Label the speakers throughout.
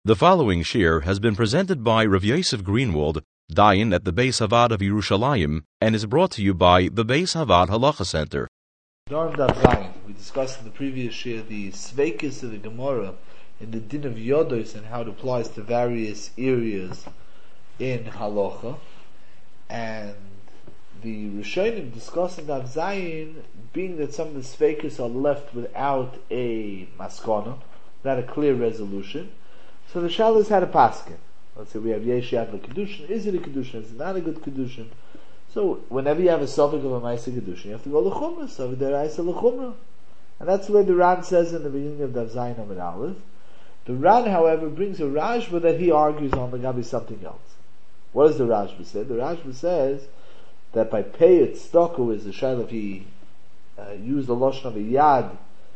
Speaker 1: The following shir has been presented by Rav Yosef Greenwald, Dayan at the Beis Havad of Yerushalayim, and is brought to you by the Beis Havad Halacha Center.
Speaker 2: During that Zayin, we discussed in the previous shir the sveikis of the Gemara in the din of yodos and how it applies to various areas in halacha, and the Rishonim discussing that Zayin, being that some of the sveikis are left without a maskana, without a clear resolution. So the shalas had a paskin. Let's say we have yeshiat l'kedushin. Is it a kedushin? Is it not a good kedushin? So whenever you have a suffix of a ma'aseh kedushin, you have to go l'chumrah. So deraisa l'chumrah, and that's the way the Ran says in the beginning of Daf Zayin Amud Aleph. The Ran, however, brings a Rashba that he argues on the Gabi something else. What does the Rashba say? The Rashba says that by payet stoku is the shayla if he used the lashon of a yad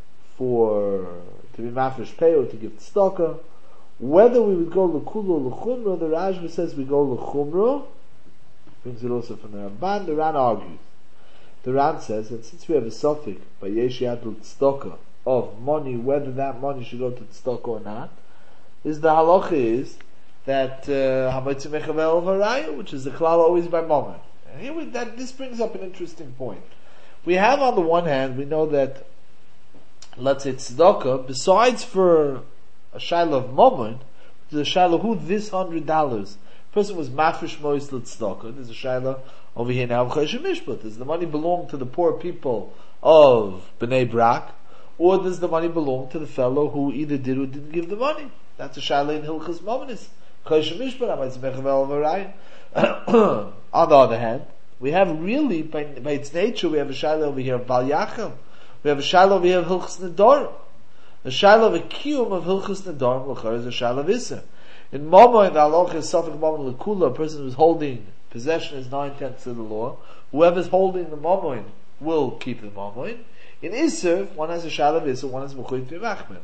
Speaker 2: to be mafresh payo to give tzedakah. Whether we would go l'kula or l'chumra, the Rashba says we go l'chumra. Brings it also from the Ramban. The Ran argues. The Ran says that since we have a suffix by yesh yad l'tzedakah of money, whether that money should go to tzedakah or not, is the halacha is that hamatzim mechavel v'raya, which is the klal always by moment. And here this brings up an interesting point. We have on the one hand, we know that, let's say tzedakah, besides for a shayla of moment, the shayla who this $100 person was mafresh mois l'tzedakah. There's a shayla over here now of choshen mishpat. Does the money belong to the poor people of Bnei Brak, or does the money belong to the fellow who either did or didn't give the money? That's a shayla in hilchas momenis. Choshen mishpat amayis mechavel v'rayim. On the other hand, we have really by its nature we have a shayla over here of Bal Yacham. We have a shayla over here of hilchas nedarim. The shayla of a kiyum of hilchus nedarim l'char is a shayla of Issa. In Momo, in the halacha is Safek Momo l'kula, a person who's holding possession is 9/10 of the law. Whoever's holding the Momoin will keep the Momoin. In Issa, if one has a shayla of Issa, one has mechuyev b'machmer.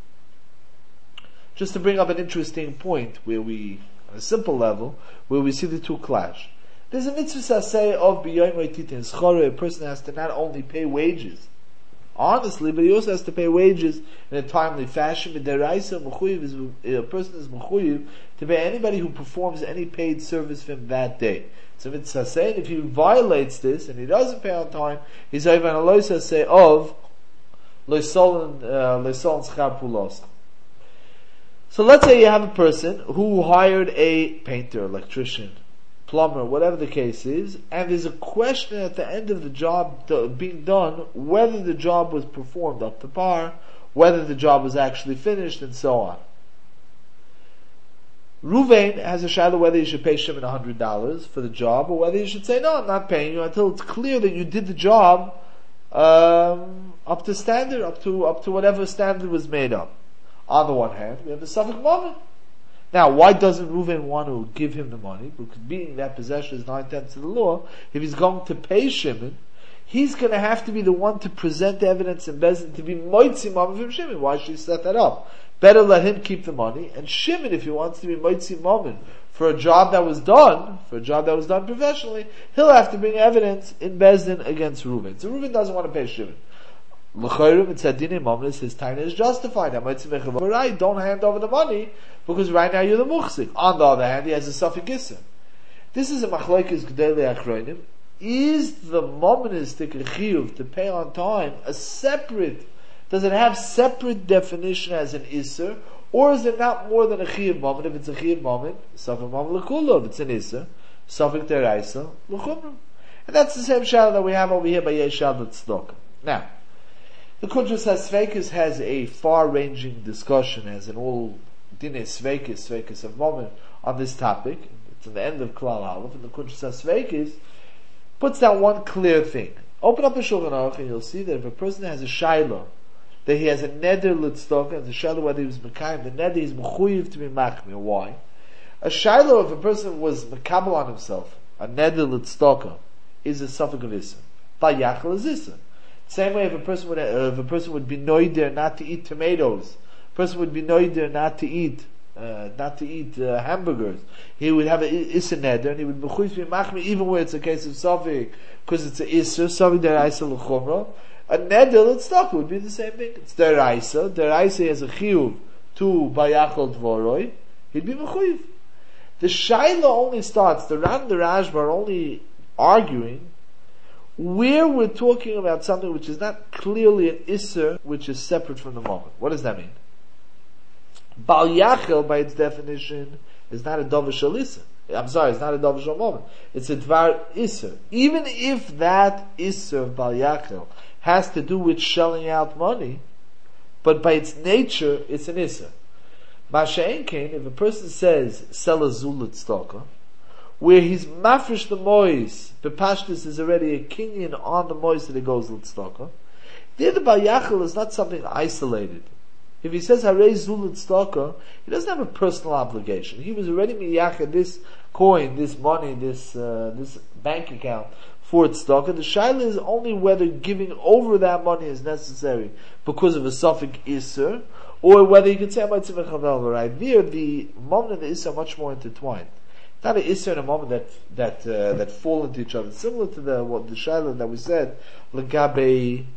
Speaker 2: Just to bring up an interesting point, where we, on a simple level, where we see the two clash. There's a mitzvah saseh of b'yoyim reititin schore. A person has to not only pay wages, honestly, but he also has to pay wages in a timely fashion. A person is mechuyev to pay anybody who performs any paid service for him that day. So mitzvah saying if he violates this and he doesn't pay on time, he's over an aloisa say of loisolin schar pulos. So let's say you have a person who hired a painter, electrician, plumber, whatever the case is, and there's a question at the end of the job being done, whether the job was performed up to par, whether the job was actually finished, and so on. Ruvain has a shadow whether you should pay Shimon $100 for the job, or whether you should say, no, I'm not paying you until it's clear that you did the job up to standard, up to whatever standard was made up. On the one hand, we have the Safek moment. Now, why doesn't Reuven want to give him the money? Because being that possession is 9/10 of the law, if he's going to pay Shimon, he's going to have to be the one to present the evidence in Bezdin to be moitzi mamon from Shimon. Why should he set that up? Better let him keep the money, and Shimon, if he wants to be moitzi mamon for a job that was done, professionally, he'll have to bring evidence in Bezdin against Reuven. So Reuven doesn't want to pay Shimon. L'chayrim and Tzadini Mamlis, his time is justified. Don't hand over the money because right now you're the muchzik. On the other hand, he has a suffix issa. This is a machlokes gedolei achronim. Is the monistic chiyuv to pay on time a separate? Does it have separate definition as an issa, or is it not more than a chiyuv moment? If it's a chiyuv moment, suffix moment l'kula. If it's an issa, suffix deraisa l'chumra. And that's the same shayla that we have over here by yeshad l'tzedakah. Now, the Kuntres HaSveikis has a far-ranging discussion, as in all Dinei Sveikis of moment, on this topic. It's at the end of Klal Aleph, and the Kuntres HaSveikis puts down one clear thing. Open up a Shulchan Aruch and you'll see that if a person has a shayla, that he has a neder l'tzedakah, and the shayla whether he was mekayim, the neder is mechuyev to be machmir. Why? A shayla, if a person was mekabel on himself, a neder l'tzedakah, is a suffix of issa. Vayachal is issa. Same way, if a person would be noider not to eat tomatoes, a person would be noider not to eat hamburgers, he would have a issa neder, and he would be machmir even where it's a case of safek, because it's a issa, safek deraisa l'chumra. A neder l'tzedakah would be the same thing. It's deraisa. Deraisa has a chiyuv to Bayachal Dvoroi, he'd be mechuyev. The Shaila only starts, the Ran and the Rashba are only arguing where we're talking about something which is not clearly an Isser, which is separate from the moment. What does that mean? Bal Yachel, by its definition, is not a Dover Shal Isser. I'm sorry, it's not a Dover Shal moment. It's a Dvar Isser. Even if that Isser of Bal Yachel has to do with shelling out money, but by its nature, it's an Isser. Masha'en Kain, if a person says, sell a Zulat Stoka, where he's mafresh the mois, the pashtus is already a kinyan on the mois that it goes l'tzedakah. There the Bal Yachel is not something isolated. If he says harei zul l'tzedakah, he doesn't have a personal obligation. He was already miyachad this coin, this money, this bank account for tzedakah. The shaila is only whether giving over that money is necessary because of a suffix iser, or whether he can say amatzim v'chavel. Right there, the moment and the iser are much more intertwined. Not an Isser and a moment that fall into each other. Similar to the Shaila that we said, Legabe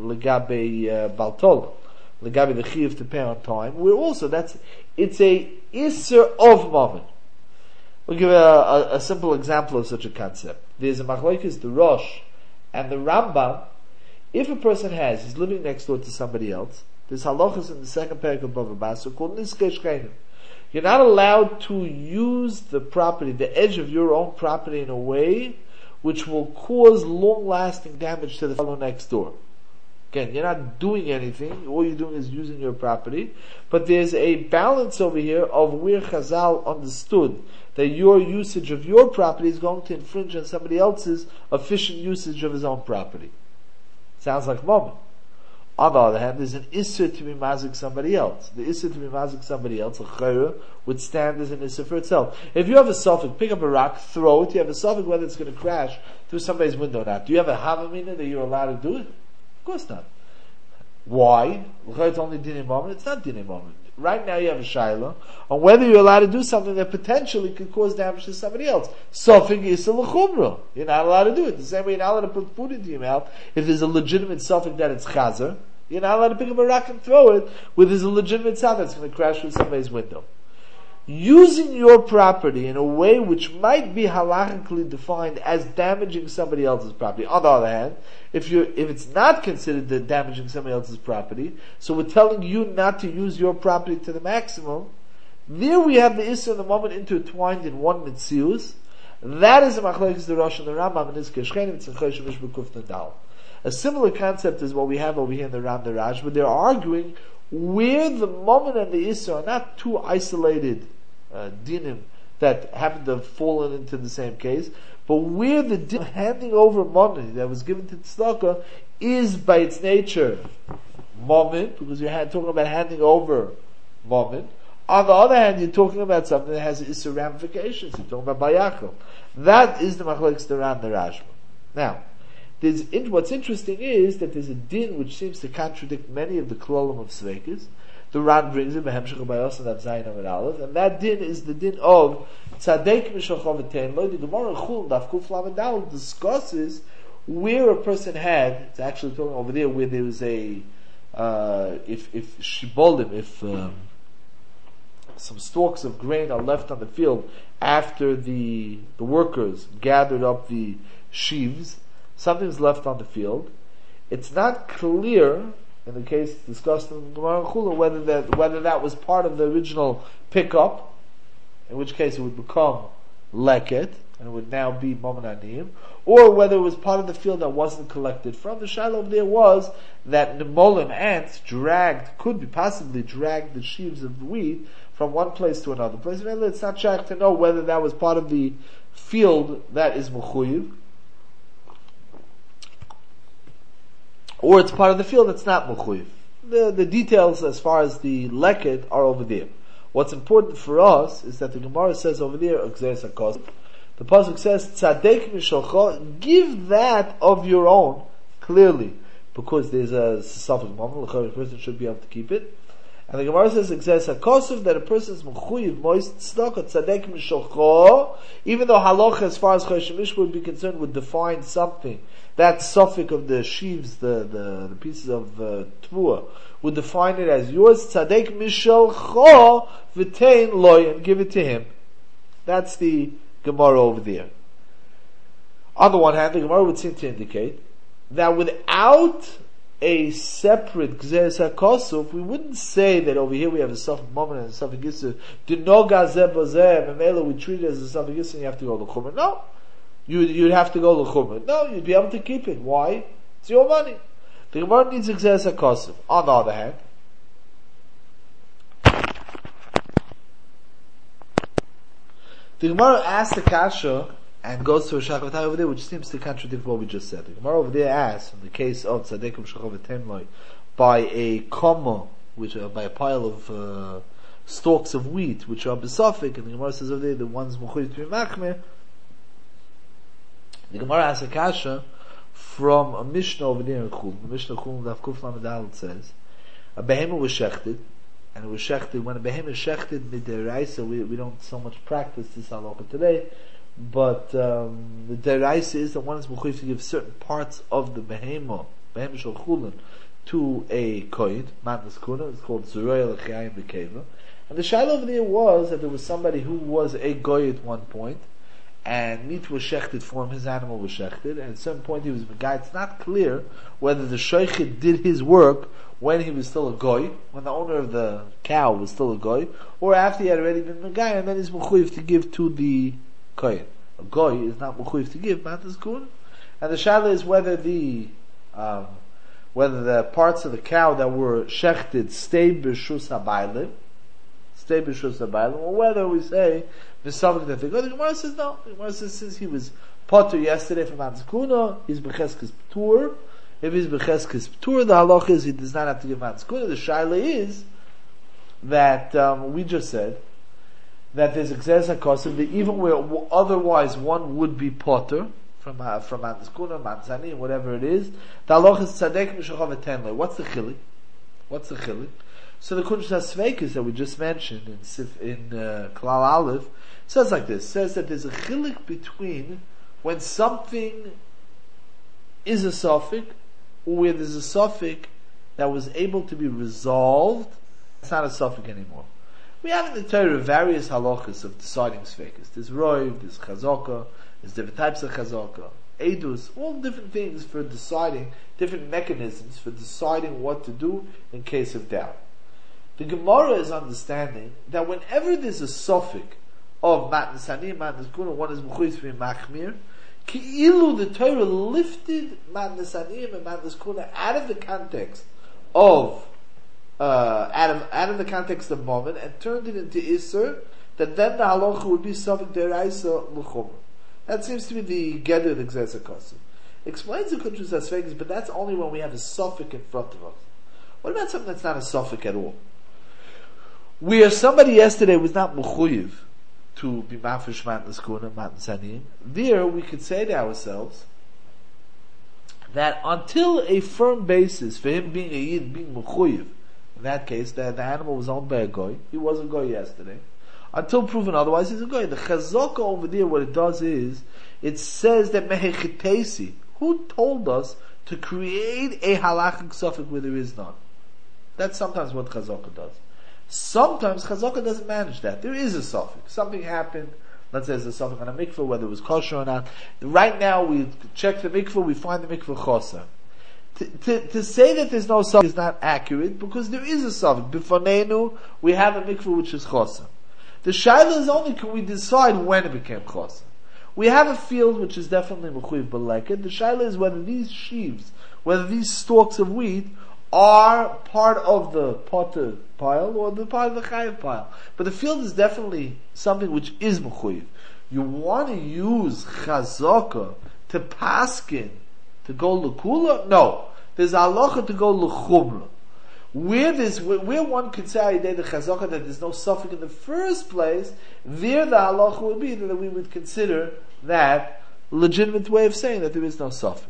Speaker 2: Baltol, Legabe the Chiyuv to pay on time, where also it's a Isser of moment. We'll give a simple example of such a concept. There's a Machlokes, the Rosh, and the Rambam. If a person he's living next door to somebody else, there's halachas in the second parak of Bava Basra called Niskei Shkeinim. You're not allowed to use the property, the edge of your own property, in a way which will cause long-lasting damage to the fellow next door. Again, you're not doing anything, all you're doing is using your property, but there's a balance over here of where Chazal understood that your usage of your property is going to infringe on somebody else's efficient usage of his own property. Sounds like moment. On the other hand, there's an Isser to be mazik somebody else. The Isser to be mazik somebody else, a chayra, would stand as an Isser for itself. If you have a suffix, pick up a rock, throw it, you have a suffix whether it's going to crash through somebody's window or not. Do you have a havamina that you're allowed to do it? Of course not. Why? It's only dinei moment. It's not dinei moment. Right now you have a shaila on whether you're allowed to do something that potentially could cause damage to somebody else. Suffix Isser l'chumra. You're not allowed to do it. The same way you're not allowed to put food into your mouth if there's a legitimate suffix that it's chazer. You're not allowed to pick up a rock and throw it with his legitimate sound that's going to crash through somebody's window. Using your property in a way which might be halachically defined as damaging somebody else's property. On the other hand, if it's not considered the damaging somebody else's property, so we're telling you not to use your property to the maximum, there we have the Isser and the moment intertwined in one Metzius. That is a Machlokes the Rosh and the Rambam and Niskei Shkeinim. It's in Choshen Mishbekuf Nadal. A similar concept is what we have over here in the Ram the Raj, but they're arguing where the moment and the Isser are not two isolated dinim that happen to have fallen into the same case, but where the din handing over money that was given to tzedakah is by its nature moment, because you're talking about handing over moment. On the other hand, you're talking about something that has Isser ramifications. You're talking about Bayachel. That is the Machlokes the Ram the Rashba. Now, what's interesting is that there's a din which seems to contradict many of the klolim of Sveikas. The Ran brings it, Behemshech Bayos and Zayin Amid Aleph, and that din is the din of Tzadek Mishachov Etein Lo. The Gemara Chul Daf Kuf Lamed Daled discusses where a person it's actually talking over there where there was if some stalks of grain are left on the field after the workers gathered up the sheaves, something's left on the field. It's not clear in the case discussed in the Gemara Chula whether that was part of the original pickup, in which case it would become leket and it would now be Mammon Aniyim, or whether it was part of the field that wasn't collected from. The shiloh there was that Nemolim ants could possibly drag the sheaves of wheat from one place to another place. It's not shaykh to know whether that was part of the field that is mechuyev, or it's part of the field that's not mechuyev. The details as far as the leket are over there. What's important for us is that the Gemara says over there, the pasuk says, "Tzadek mishalcha," give that of your own, clearly, because there's a suffix moment, the person should be able to keep it. And the Gemara says, that a person is mechuyev moist tzedakah tzadek mishalcho, even though halacha as far as Chodesh HaMishpah would be concerned would define something, that suffix of the sheaves, the pieces of tvua, would define it as yours, tzadek mishalcho v'tein loy, and give it to him. That's the Gemara over there. On the one hand, the Gemara would seem to indicate that without a separate Gzeres HaKosuf, we wouldn't say that over here we have a Safek moment and a Safek Yisur. Dinoga Zeh Bozeh, Memela we treat it as a Safek Yisur and you have to go to Chumrah. No. You'd have to go to Chumrah. No, you'd be able to keep it. Why? It's your money. The Gemara needs a Gzeres HaKosuf. On the other hand, the Gemara asks the Kasha and goes to a Shachavatai over there, which seems to contradict what we just said. The Gemara over there asks, in the case of Tzadekim Shachavatemloi, by a comma, which by a pile of stalks of wheat, which are besophic, and the Gemara says over there, the ones Mechuyev to be Machmer. The Gemara asks a kasha from a Mishnah over there in Chul. The Mishnah Chul Daf Kuf Lamed Aleph says, a behemah was shechted, and it was shechted, when a behemah is shechted midiraisa, we don't so much practice this halacha today, but the deraisa is that one is mechuyev to give certain parts of the behemah shel chulin, to a kohen, matnas kuna. It's called Zurei L'Chayim B'Keva. And the shaila over there was that there was somebody who was a goy at one point, and meat was shechted for him, his animal was shechted, and at a certain point he was a guy. It's not clear whether the shochet did his work when he was still a goy, when the owner of the cow was still a goy, or after he had already been a guy, and then he's mechuyev to give to the kohen. A goy is not mechuyev to give matnas kuna. And the shaila is whether the parts of the cow that were shechted stay b'shus habaylim, or whether we say the something that they go. The Gemara says no. The Gemara says since he was potter yesterday from matnas kuna, he's b'cheskes p'tur. If he's b'cheskes p'tur, the halacha is he does not have to give matnas kuna. The shaila is that we just said that there's Gzeres HaKosuf, that even where otherwise one would be potter from matnas kuna, matzani, whatever it is, the halacha is tzadek mishachav etenle. What's the chili? So the Kunsh HaSveikis that we just mentioned in Klal Aleph says like this, says that there's a chilik between when something is a suffix, or where there's a suffix that was able to be resolved, it's not a suffix anymore. We have in the Torah various halachas of deciding sveikis. There's roiv, there's chazaka, there's different types of chazaka, edus, all different things for deciding, different mechanisms for deciding what to do in case of doubt. The Gemara is understanding that whenever there's a suffix of matnas ani, matnas kuna, one is mechuyev to be machmir, ki'ilu the Torah lifted matnas ani and matnas kuna out of the context of out of the context of moment and turned it into Isser, that then the halacha would be Safek Deraisa L'Chumrah. That seems to be the Geder of the Gzeres HaKosuf. Explains the Kunsh HaSveikis, but that's only when we have a suffix in front of us. What about something that's not a suffix at all? Where somebody yesterday was not mechuyev to be mafish matnas kuna, matnas aniyim, there we could say to ourselves that until a firm basis for him being a yid, being mechuyev, in that case, the animal was owned by a goy. He was a goy yesterday. Until proven otherwise, he's a goy. The chazaka over there, what it does is, it says that mehechitesi, who told us to create a halachic suffix where there is none? That's sometimes what chazaka does. Sometimes chazaka doesn't manage that. There is a suffix. Something happened. Let's say there's a suffix on a mikveh, whether it was kosher or not. Right now, we check the mikveh, we find the mikveh choser. To say that there's no suffix is not accurate, because there is a suffix. B'fanenu, we have a mikveh which is choser. The shaila is only can we decide when it became choser. We have a field which is definitely mechuyev b'leket. The shaila is whether these sheaves, whether these stalks of wheat are part of the potter pile or the part of the chayav pile. But the field is definitely something which is mechuyev. You want to use chazaka to paskin to go l'kula? No. There's halacha to go l'chumra. Where one could say the chazaka that there's no suffix in the first place, there the halacha would be that we would consider that legitimate way of saying that there is no suffix.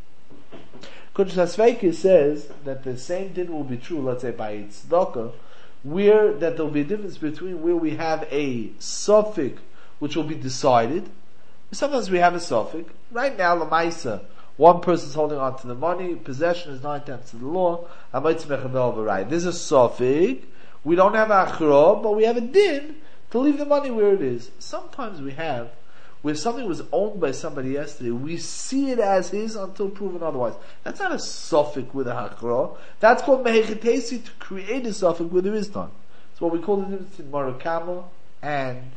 Speaker 2: Kunsh HaSveikis says that the same din will be true, let's say by tzedakah, where that there will be a difference between where we have a suffix which will be decided. Sometimes we have a suffix. Right now, Lamaisa, one person is holding on to the money, possession is 9/10 of the law, there's a suffix, we don't have achra, but we have a din to leave the money where it is. Sometimes we have, where something was owned by somebody yesterday, we see it as his until proven otherwise. That's not a suffix with a achra. That's called mehechetesi, to create a suffix where there is none. It's what we call the difference between marukama and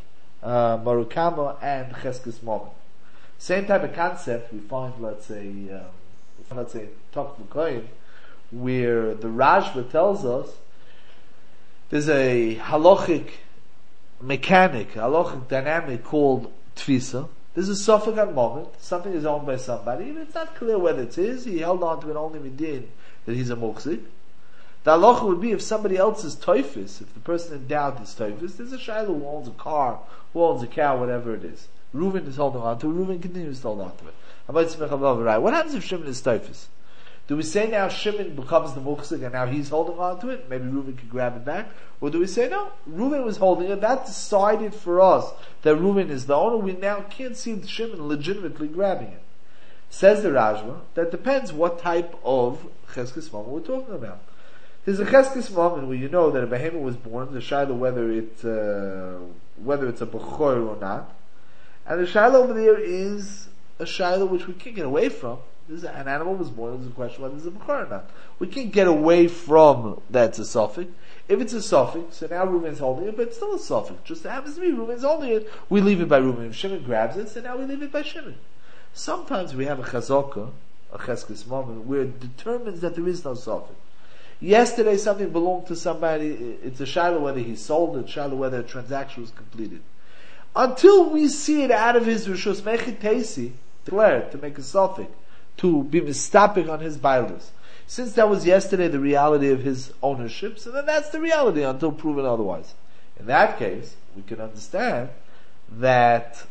Speaker 2: cheskes moment. Same type of concept we find, let's say, Tok V'Koyin, where the Rashba tells us there's a halachic mechanic, halachic dynamic called tfisa. There's a suffix at moment. Something is owned by somebody, and it's not clear whether it's his. He held on to it only midin that he's a muksik. The halacha would be if somebody else's toifis, if the person endowed his toifis, there's a shayla who owns a car, who owns a cow, whatever it is. Reuven is holding on to it. Reuven continues to hold on to it. What happens if Shimon is toifis? Do we say now Shimon becomes the muksik and now he's holding on to it? Maybe Reuven could grab it back. Or do we say no? Reuven was holding it. That decided for us that Reuven is the owner. We now can't see Shimon legitimately grabbing it. Says the Rashba, that depends what type of cheskes moment we're talking about. There's a cheskes moment where you know that a behemoth was born, the shayla whether it's a bechor or not. And the shayla over there is a shayla which we can't get away from. An animal was born, there's a question whether it's a bechor or not. We can't get away from that's a suffix. If it's a suffix, so now Reuven's holding it, but it's still a suffix. Just happens to be Reuven's holding it, we leave it by Reuven. If Shimon grabs it, so now we leave it by Shimon. Sometimes we have a chazaka, a cheskes moment, where it determines that there is no suffix. Yesterday something belonged to somebody, it's a shayla whether he sold it, shayla whether a transaction was completed. Until we see it out of his rishus mechetesi, declared to make a suffix, to be mistapik on his bailus. Since that was yesterday the reality of his ownership, so then that's the reality until proven otherwise. In that case, we can understand that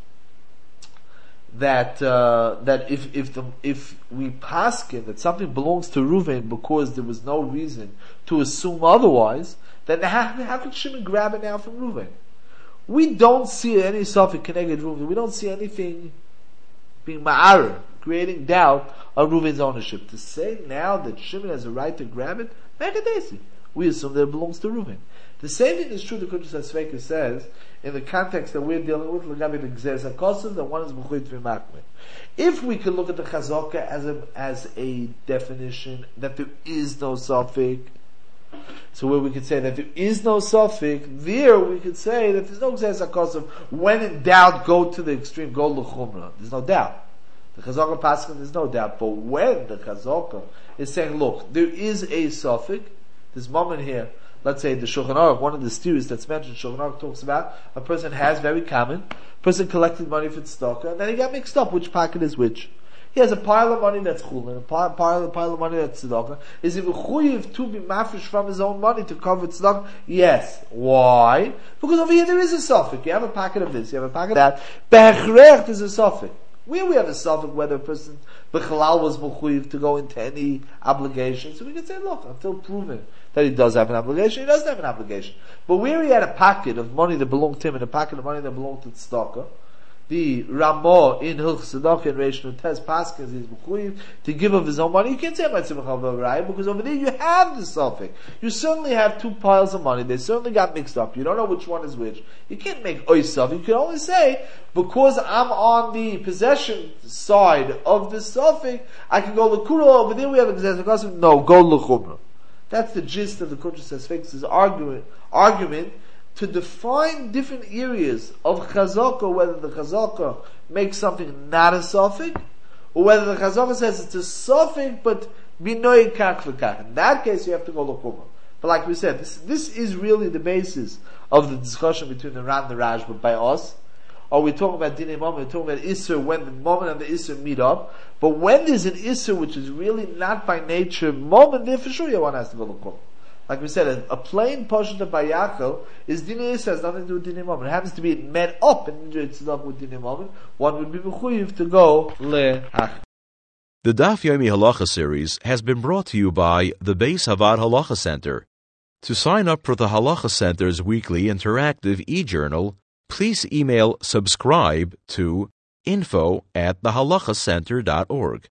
Speaker 2: if we paskin that something belongs to Reuven because there was no reason to assume otherwise, then how could Shimon grab it now from Reuven? We don't see any suffix connected Reuven. We don't see anything being ma'ar, creating doubt on Reuven's ownership. To say now that Shimon has a right to grab it, we assume that it belongs to Reuven. The same thing is true, the Kudrash HaSveika says, in the context that we're dealing with, that one is B'chuy Tvimakmeh. If we could look at the Chazaka as a definition that there is no suffix, so where we could say that there is no suffix, there we could say that there's no Gzeres HaKosav, when in doubt, go to the extreme, go l'chumra. There's no doubt. The Chazaka Paskin, there's no doubt. But when the Chazaka is saying, look, there is a suffix, this moment here, let's say the Shulchan Aruch, one of the steers that's mentioned, Shulchan Aruch talks about a person has very common, a person collected money for tzedakah, and then he got mixed up which pocket is which. He has a pile of money that's chulin, a pile of money that's tzedakah. Is he mechuyev to be mafresh from his own money to cover tzedakah? Yes. Why? Because over here there is a suffix. You have a pocket of this, you have a pocket of that. Be'echrech is a suffix. Where we have a suffix whether a person b'chalal was mechuyev to go into any obligation, so we can say, look, until proven that he does have an obligation, he doesn't have an obligation. But where he had a pocket of money that belonged to him and a pocket of money that belonged to tzedakah, the Ramah in Hilchos Tzedakah and Reish Nutes Paskins is mechuyev to give of his own money. You can't say about Simcha V'Raya because over there you have the suffix. You certainly have two piles of money. They certainly got mixed up. You don't know which one is which. You can't make oisav. You can only say because I'm on the possession side of the suffix, I can go l'kura. Over there we have a Gzeres HaKosav. No, go l'chumra. That's the gist of the Kudrash HaSveika's argument to define different areas of chazaka, whether the chazaka makes something not a suffix, or whether the chazaka says it's a suffix, but binoy kach v'kach. In that case, you have to go l'chumra. But like we said, this is really the basis of the discussion between the Ran and the Rashba by us. Or we're talking about Dinei Moment, we're talking about Isser when the moment and the Isser meet up. But when there's an Isser which is really not by nature moment, then for sure one has to go l'chumra. Like we said, a plain Pashut of Bayachel is Dinei Isser, has nothing to do with Dinei Moment. It happens to be met up and it's not with Dinei Moment. One would be mechuyev to go le'ach.
Speaker 1: The Daf Yomi Halacha series has been brought to you by the Beis Havad Halacha Center. To sign up for the Halacha Center's weekly interactive e-journal, please email subscribe to info@thehalachacenter.org.